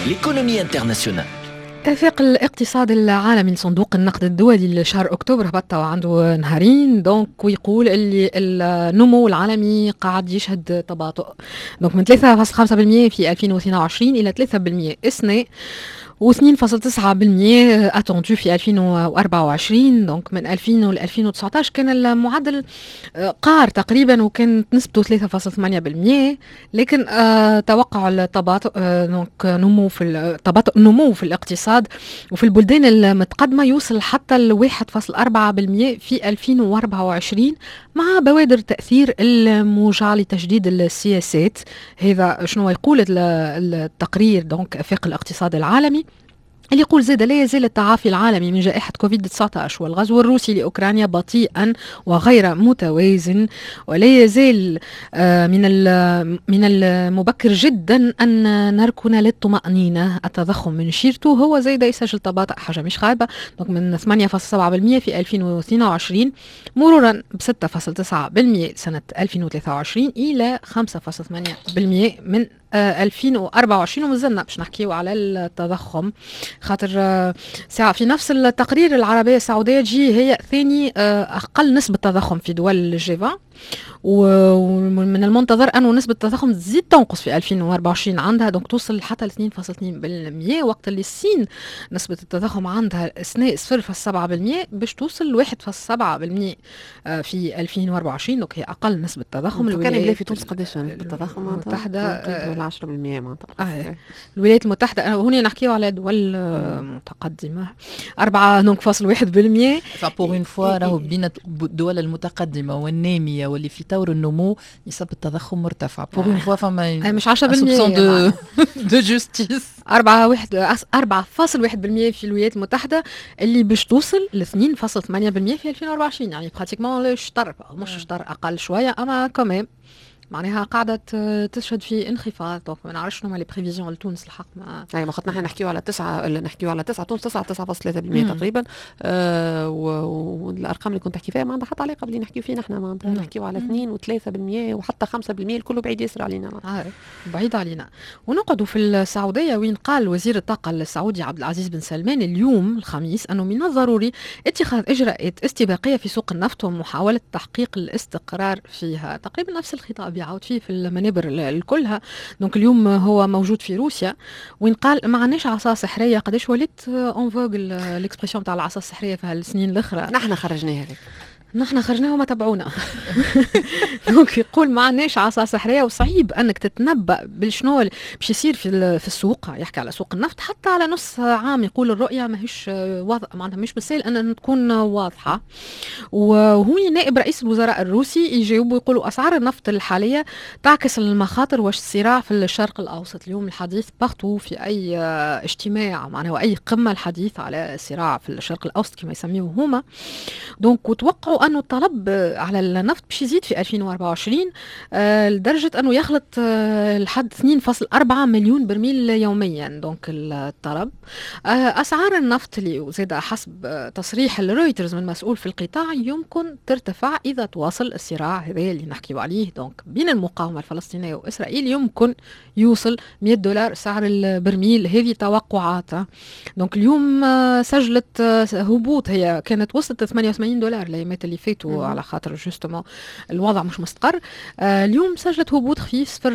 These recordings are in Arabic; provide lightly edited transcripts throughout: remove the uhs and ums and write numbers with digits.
l'économie internationale. اتفاق الاقتصاد العالمي لصندوق النقد الدولي لشهر أكتوبر هبط وعنده نهارين دونك ويقول اللي النمو العالمي قاعد يشهد تباطؤ دونك من 3.5% في 2022 إلى 3% السنة و2.9% اتوندو في 2024 دونك من 2000 ل 2019 كان المعدل قار تقريبا وكانت نسبته 3.8% لكن توقع التباطؤ دونك تباطؤ النمو في الاقتصاد وفي البلدان المتقدمة يوصل حتى ل 1.4% في 2024 مع بوادر تأثير الموجعة لتجديد السياسات. هذا شنو يقول التقرير دونك افاق الاقتصاد العالمي اللي يقول زاد لا يزال التعافي العالمي من جائحة كوفيد-19 والغزو الروسي لأوكرانيا بطيئا وغير متوازن ولا يزال من المبكر جدا أن نركن للطمأنينة. التضخم من شيرته هو زاد يسجل تباطؤ حاجة مش خايبة من 8.7% في 2022 مرورا ب 6.9% سنة 2023 إلى 5.8% من 2024 ومازلنا باش نحكيو على التضخم خاطر ساعة في نفس التقرير العربية السعودية تجي هي ثاني أقل نسبة تضخم في دول الجيفا ومن المنتظر أنه نسبة التضخم تزيد تنقص في 2024 عندها دونك توصل حتى ل 2.2% وقت اللي الصين نسبة التضخم عندها السنة 0.7% باش توصل ل 1.7% في 2024 دونك هي أقل نسبة تضخم. كان يبلا في تونس قداش التضخم المتحدة 10% معناتها الولايات المتحدة هنا نحكيو على دول متقدمة 4.1%. فبور اون فوا راهو بين الدول المتقدمة والنامية واللي في طور النمو نسب التضخم مرتفع بور اون فوا فما مش 10% دو جوستيس 4.1% في الولايات المتحدة اللي باش توصل ل 2.8% في 2024 يعني براتيكمون الشطر مش شطر أقل شوية أما كمان معناها قاعدة تشهد في انخفاض دونك ما نعرفش شنو هما لي بريفيزيون لتونس الحق ما خاطر نحن نحكيو على 9 تونس 9.3% تقريبا والارقام اللي كنت تحكي فيها ما عندها حتى علاقه باللي نحكيو فيه نحن نحكيو على 2 و3% وحتى 5% الكل بعيد ياسر علينا بعيد علينا. ونقعدوا في السعوديه وين قال وزير الطاقه السعودي عبد العزيز بن سلمان اليوم الخميس انه من الضروري اتخاذ اجراءات استباقيه في سوق النفط ومحاوله تحقيق الاستقرار فيها. تقريبا نفس الخطاب يعود فيه في المنابر الكلها. دونك اليوم هو موجود في روسيا وين قال ما عندناش عصا سحريه. قداش وليت اون فوغ الاكسبريسيون تاع العصا السحريه في هالسنين الاخرى نحن خرجناها هذيك نحن خرجناه وما تبعونا. دونك يقول ما عندناش عصا سحريه وصعيب انك تتنبأ بالشنو باش يصير في السوق. يحكي على سوق النفط حتى على نص عام يقول الرؤيه ماهيش واضحه معناتها مش بالسهل ان تكون واضحه. وهو نائب رئيس الوزراء الروسي يجاوب ويقولوا اسعار النفط الحاليه تعكس المخاطر والصراع في الشرق الاوسط. اليوم الحديث بارتو في اي اجتماع معناها واي قمه الحديث على الصراع في الشرق الاوسط كما يسميوه هما. دونك وتوقعوا أنه الطلب على النفط باش يزيد في 2024 لدرجة أنه يخلط لحد 2.4 مليون برميل يوميا. دونك الطلب أسعار النفط اللي زاد حسب تصريح الرويترز من مسؤول في القطاع يمكن ترتفع إذا تواصل الصراع هذا اللي نحكيو عليه دونك بين المقاومة الفلسطينية وإسرائيل يمكن يوصل $100 سعر البرميل. هذه توقعات. دونك اليوم سجلت هبوط هي كانت وصلت $88 الايامات اللي فاتوا على خاطر جوستومون الوضع مش مستقر. اليوم سجلت هبوط خفيف 0.48%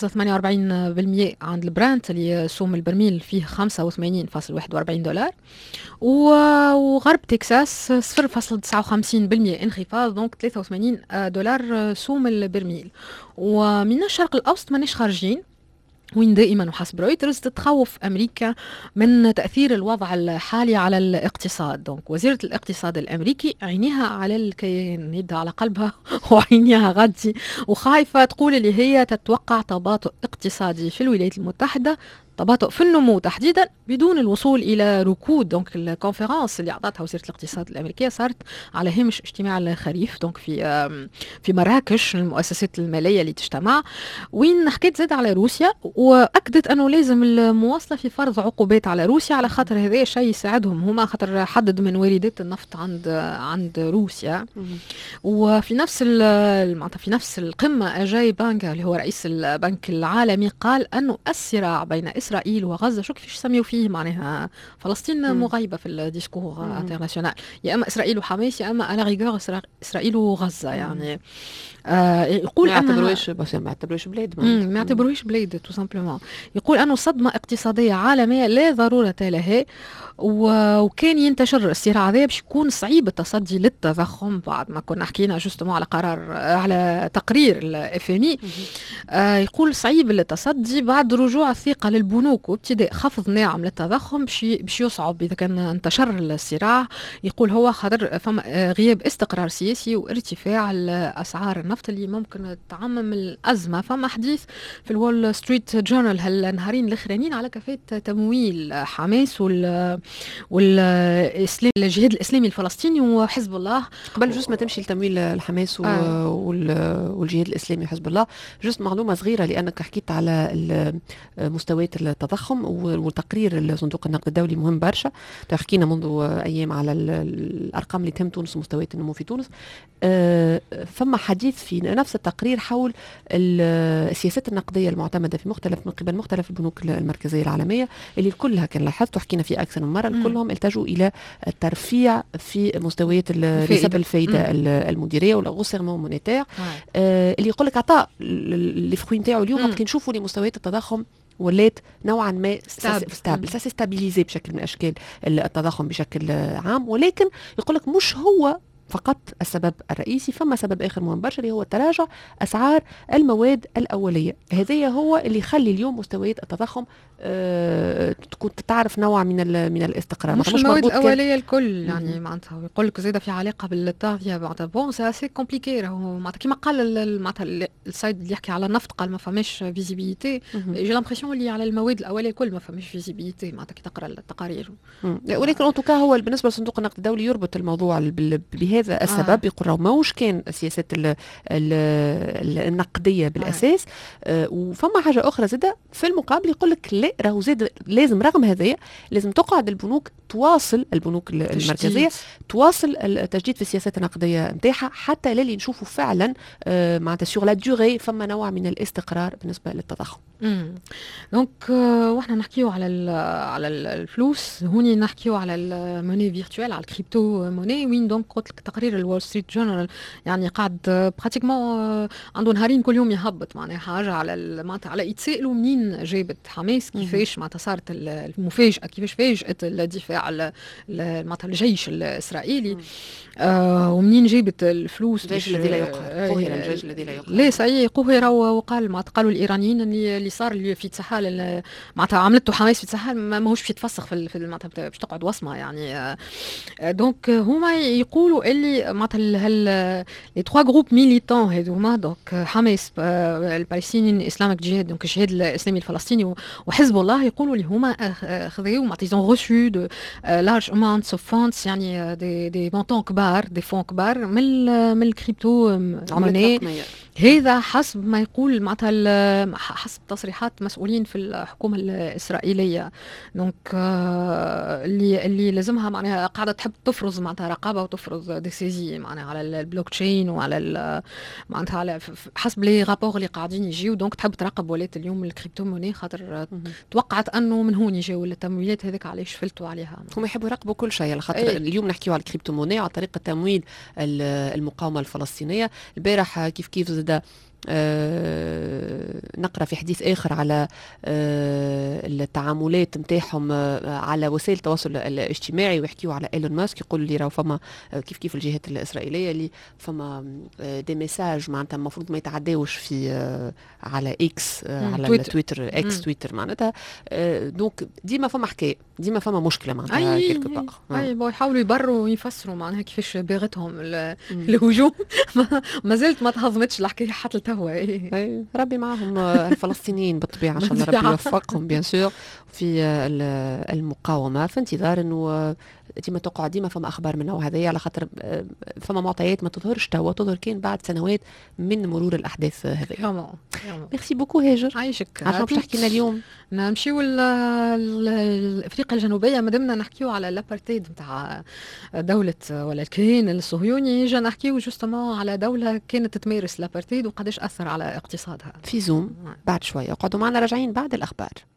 عند البرانت اللي سوم البرميل فيه $85.41 وغرب تكساس 0.59% انخفاض دونك $83 سوم البرميل. ومن الشرق الاوسط ماناش خارجين وين دائما وحسب رويترز تتخوف أمريكا من تأثير الوضع الحالي على الاقتصاد. دونك وزيرة الاقتصاد الأمريكي عينيها على الكيان يدها على قلبها وعينيها غدي وخايفة تقول اللي هي تتوقع تباطؤ اقتصادي في الولايات المتحدة تباطؤ في النمو تحديدا بدون الوصول الى ركود. دونك الكونفرنس اللي اعطتها وزيره الاقتصاد الامريكيه صارت على هامش اجتماع الخريف دونك في مراكش المؤسسات الماليه اللي تجتمع وين حكيت زاد على روسيا واكدت انه لازم المواصله في فرض عقوبات على روسيا على خاطر هذا شيء يساعدهم هما خاطر حدد من واردات النفط عند روسيا. وفي نفس القمه اجاي بانكا اللي هو رئيس البنك العالمي قال انه الصراع بين إسرائيل وغزة، شو كيفاش يسميوا فيه معناها فلسطين مغيبة في الديسكور انترناسيونال، يا إما إسرائيل وحماس يا إما على ريغور إسرائيل وغزة يعني. يقول ما يعتبروش بس ما يعتبروش بلاد، ما يعتبروش بلاد تو سامبلومون. يقول أنه صدمة اقتصادية عالمية لا ضرورة لها، وكان ينتشر الصراع هذا باش يكون صعيب التصدي للتضخم بعد ما كنا حكينا جوستمون على قرار على تقرير الاف ام اي. يقول صعيب التصدي بعد رجوع الثقة للبنوك وابتداء خفض ناعم للتضخم باش يصعب إذا كان انتشر الصراع. يقول هو خاطر فما غياب استقرار سياسي وارتفاع أسعار النفط اللي ممكن تعمم الأزمة. فما حديث في الول ستريت جورنال هالنهارين الأخرانيين على كفاءة تمويل حماس والجهاد الإسلامي الفلسطيني وحزب الله. قبل جوست ما تمشي لتمويل الحماس والجهاد الإسلامي وحزب الله، جوست معلومة صغيرة لأنك حكيت على مستويات التضخم وتقرير صندوق النقد الدولي مهم برشا. حكينا منذ أيام على الأرقام اللي تهم تونس ومستويات النمو في تونس. فما حديث في نفس التقرير حول السياسات النقدية المعتمدة من قبل مختلف البنوك المركزية العالمية اللي كلها كان لاحظت وحكينا فيه أكثر من مرة، كلهم التجوا إلى الترفيع في مستويات نسب الفايدة المديرية والغوسيرمون مونيتير، اللي يقول لك عطاء اللي فخوي نتاعو اليوم وقت نشوفوا لمستويات التضخم ولات نوعا ما ستابيليزي بشكل من أشكال التضخم بشكل عام، ولكن يقول لك مش هو فقط السبب الرئيسي، فما سبب آخر مهم برشا اللي هو تراجع أسعار المواد الأولية. هذا هو اللي يخلي اليوم مستويات التضخم تكون تعرف نوع من الاستقرار. مش المواد الأولية الكل يعني معناتها يقول لك زيادة في علاقة بالتغذية معناتها بون سي اسي كومبليكي. راهو معناتها كيما قال معناتها السايد اللي يحكي على النفط قال ما فماش فيزيبيليتي، جي لامبرسيون اللي على المواد الأولية الكل ما فماش فيزيبيليتي معناتها كي تقرا التقارير. ولكن ان توكا هو بالنسبة لصندوق النقد الدولي يربط الموضوع بهذا السبب. يقول موش كان السياسات النقدية بالأساس. وفما حاجة أخرى زادة في المقابل يقول لك لا راهو زاد لازم رغم هذا لازم تقعد البنوك تواصل البنوك المركزية تواصل التجديد في السياسات النقدية نتاعها حتى للي نشوفوا فعلا معناتها سور لا دوري فما نوع من الاستقرار بالنسبة للتضخم. دونك واحنا نحكيو على الفلوس هوني نحكيو على الموني فيرتوال على الكريبتو موني. وين دونك قلت لك تقرير الول ستريت جورنال يعني قاعد براتيكمون عنده نهارين كل يوم يهبط معناها حاجه على معناتها على يتسائلوا منين جابت حماس كيفاش معناتها صارت المفاجاه كيفاش فاجأت الدفاع معناتها الجيش الاسرائيلي ومنين جابت الفلوس. الجيش الذي لا يقهر قهر الجيش الذي لا يقهر لا صحيح قهر وقال معناتها قالوا الايرانيين اللي صار اللي في تسحال معناتها عملته حماس في تسحال ماهوش باش يتفسخ في معناتها باش تقعد وصمه يعني. دونك هما يقولوا اللي معناتها لي تخوا جروب ميليتون هذوما دونك حماس البالستينيين اسلامك جهاد دونك الجهاد الاسلامي الفلسطيني وحزب الله يقولوا اللي هما خذوا معناتها ils ont reçu de large amounts of funds يعني دي مونطون كبار دي فون كبار من الكريبتو موني. هذا حسب ما يقول معناتها حسب تصريحات مسؤولين في الحكومة الإسرائيلية. دونك اللي لازمها معناها قاعدة تحب تفرض معناتها رقابة وتفرض ديسيزي معناها على البلوك تشين وعلى معناتها على حسب لي رابور اللي قاعدين يجيو. دونك تحب تراقب ولات اليوم الكريبتو موني خاطر توقعت أنه من هون يجيو التمويلات هذيك علاش فلتوا عليها. هم يحبوا يراقبوا كل شيء على خاطر اليوم نحكيو على الكريبتو موني على طريقة تمويل المقاومة الفلسطينية. البارح كيف زاد نقرأ في حديث آخر على التعاملات متاعهم على وسائل التواصل الاجتماعي ويحكيوا على إيلون ماسك يقول لي راهو فما كيف الجهات الإسرائيلية اللي فما دي ميساج معناتها المفروض ما يتعداوش في على إكس على تويتر إكس تويتر معناتها. دونك ديما فما حكاية ديما فما مشكلة معناتها كيلكو باغ. أي يحاولوا يبرروا ويفسروا معناها كيفاش باغتهم الهجوم ما زلت ما تهضمتش الحكاية حتى هو ربي معهم الفلسطينيين بالطبيعة إن شاء الله ربي يوفقهم بيان سور في المقاومة. في انتظار إنه ديما تقع ديما فما أخبار من النوع هذا على خاطر فما معطيات ما تظهرش توا تظهر كان بعد سنوات من مرور الأحداث هذه. ميرسي بوكو هاجر. عايشك. عشان باش تحكي لنا اليوم نمشيو لأفريقيا الجنوبية مادامنا نحكيو على الابارتيد نتاع دولة ولا الكيان الصهيوني جا نحكيو جوستومون على دولة كانت تمارس الابارتيد وقداش أثر على اقتصادها في زوم بعد شوية. اقعدوا معنا راجعين بعد الأخبار.